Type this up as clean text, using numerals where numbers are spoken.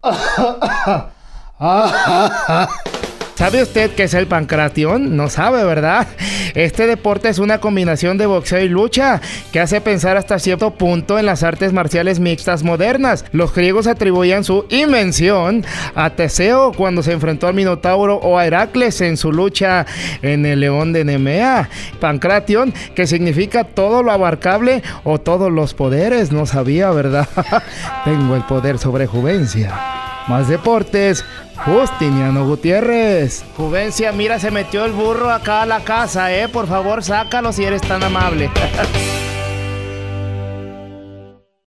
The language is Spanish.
¿Sabe usted qué es el pancración? No sabe, ¿verdad? Este deporte es una combinación de boxeo y lucha que hace pensar hasta cierto punto en las artes marciales mixtas modernas. Los griegos atribuían su invención a Teseo cuando se enfrentó al Minotauro o a Heracles en su lucha en el León de Nemea. Pancración, que significa todo lo abarcable o todos los poderes. No sabía, ¿verdad? Tengo el poder sobre Juvencia. Más deportes, Justiniano Gutiérrez. Juvencia, mira, se metió el burro acá a la casa, por favor, sácalo si eres tan amable.